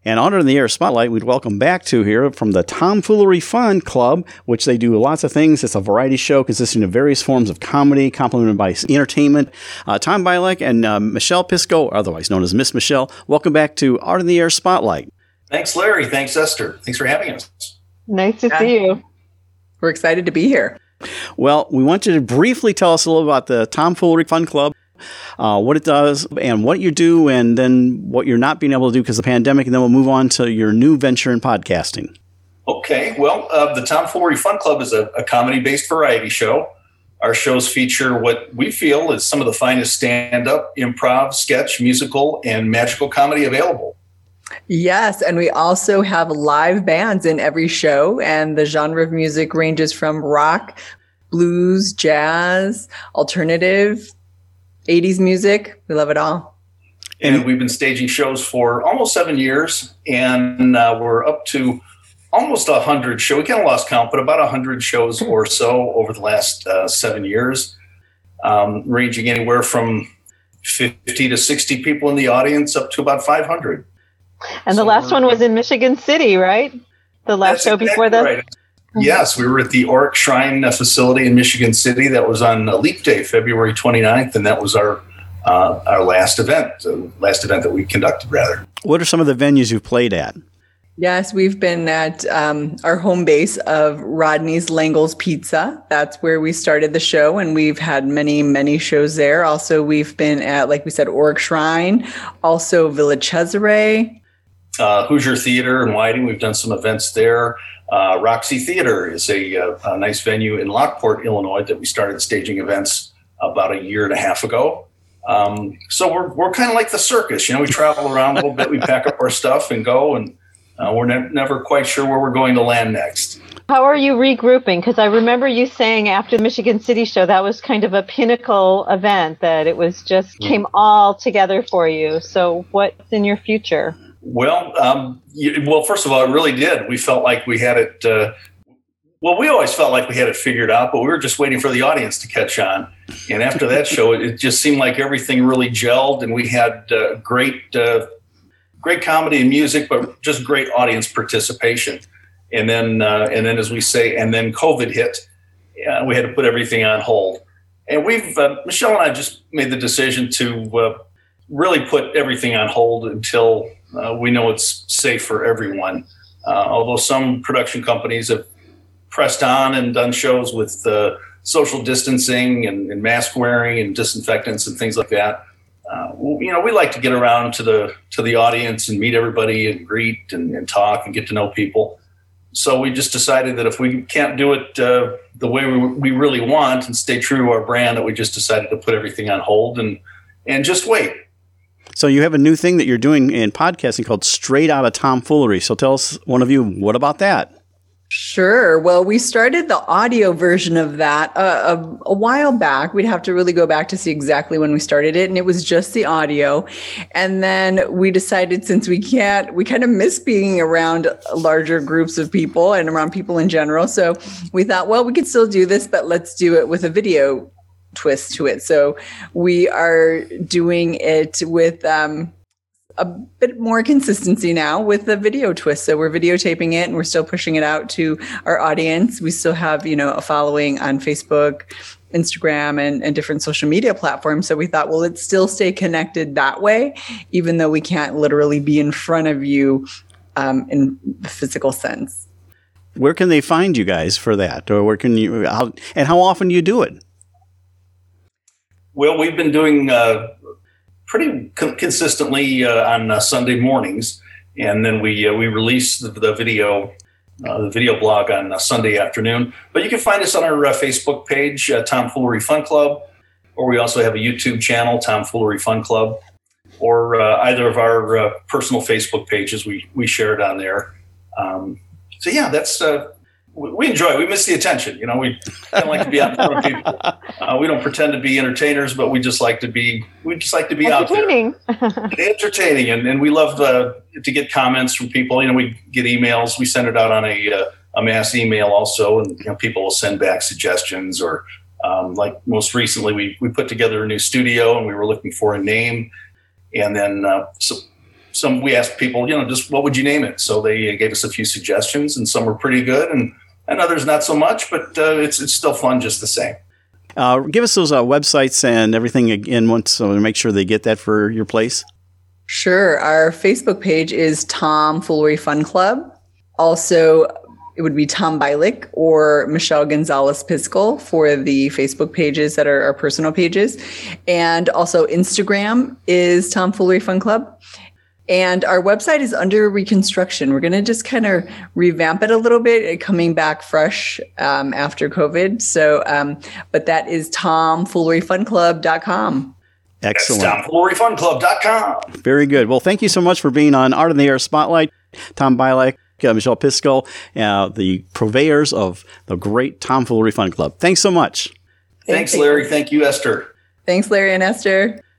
And Under the Air Spotlight, we'd welcome back to here from the Tomfoolery Fun Club, which they do lots of things. It's a variety show consisting of various forms of comedy, complemented by entertainment. Tom Bielek and Michelle Pisco, otherwise known as Miss Michelle, welcome back to Under the Air Spotlight. Thanks, Larry. Thanks, Esther. Thanks for having us. Nice to see you. We're excited to be here. Well, we want you to briefly tell us a little about the Tomfoolery Fun Club, what it does and what you do, and then what you're not being able to do because of the pandemic, and then we'll move on to your new venture in podcasting. Okay. Well, the Tomfoolery Fun Club is a comedy-based variety show. Our shows feature what we feel is some of the finest stand-up, improv, sketch, musical, and magical comedy available. Yes, and we also have live bands in every show, and the genre of music ranges from rock, blues, jazz, alternative, 80s music. We love it all. And we've been staging shows for almost 7 years, and we're up to almost 100 shows. We kind of lost count, but about 100 shows or so over the last 7 years, ranging anywhere from 50 to 60 people in the audience up to about 500. And the last one was in Michigan City, right? The last show before that? Right. Yes, we were at the Auric Shrine facility in Michigan City. That was on Leap Day, February 29th, and that was our last event, the last event that we conducted, rather. What are some of the venues you've played at? Yes, we've been at our home base of Rodney's Langle's Pizza. That's where we started the show, and we've had many, many shows there. Also, we've been at, like we said, Auric Shrine, also Village Cesare. Hoosier Theater in Whiting, we've done some events there. Roxy Theater is a nice venue in Lockport, Illinois, that we started staging events about a year and a half ago. So we're kind of like the circus, we travel around a little bit, we pack up our stuff and go, and we're never quite sure where we're going to land next. How are you regrouping? Because I remember you saying after the Michigan City show, that was kind of a pinnacle event, that it was just came all together for you. So what's in your future? Well, first of all, it really did. We felt like we had it. We always felt like we had it figured out, but we were just waiting for the audience to catch on. And after that show, it just seemed like everything really gelled, and we had great comedy and music, but just great audience participation. And then as we say, and then COVID hit. We had to put everything on hold. And Michelle and I just made the decision to really put everything on hold until we know it's safe for everyone. Although some production companies have pressed on and done shows with social distancing and mask wearing and disinfectants and things like that. We like to get around to the audience and meet everybody and greet and talk and get to know people. So we just decided that if we can't do it the way we really want and stay true to our brand, that we just decided to put everything on hold and just wait. So you have a new thing that you're doing in podcasting called Straight Outta Tomfoolery. So tell us, one of you, what about that? Sure. Well, we started the audio version of that a while back. We'd have to really go back to see exactly when we started it. And it was just the audio. And then we decided, since we kind of miss being around larger groups of people and around people in general. So we thought, well, we could still do this, but let's do it with a video twist to it. So we are doing it with a bit more consistency now with the video twist. So we're videotaping it and we're still pushing it out to our audience. We still have, a following on Facebook, Instagram, and different social media platforms. So we thought, well, let's still stay connected that way, even though we can't literally be in front of you in the physical sense. Where can they find you guys for that? Or where can you, how often do you do it? Well, we've been doing pretty consistently on Sunday mornings, and then we release the video blog on Sunday afternoon. But you can find us on our Facebook page, Tomfoolery Fun Club, or we also have a YouTube channel, Tomfoolery Fun Club, or either of our personal Facebook pages. We share it on there. So yeah, that's. We enjoy it. We miss the attention. We don't like to be out in front of people. We don't pretend to be entertainers, but we just like to be out there. Entertaining. And we love to get comments from people. We get emails. We send it out on a mass email also. And people will send back suggestions, or like most recently, we put together a new studio and we were looking for a name. And then we asked people, just what would you name it? So they gave us a few suggestions, and some were pretty good, and others not so much. But it's still fun just the same. Give us those websites and everything again, so to make sure they get that for your place. Sure. Our Facebook page is Tomfoolery Fun Club. Also, it would be Tom Bialik or Michelle Gonzalez-Piskel for the Facebook pages that are our personal pages. And also Instagram is Tomfoolery Fun Club. And our website is under reconstruction. We're going to just kind of revamp it a little bit, coming back fresh after COVID. So, but that is tomfooleryfunclub.com. Excellent. That's tomfooleryfunclub.com. Very good. Well, thank you so much for being on Art in the Air Spotlight. Tom Bialik, Michelle Piskel, the purveyors of the great Tomfoolery Fun Club. Thanks so much. Thanks, Larry. Thank you, Esther. Thanks, Larry and Esther.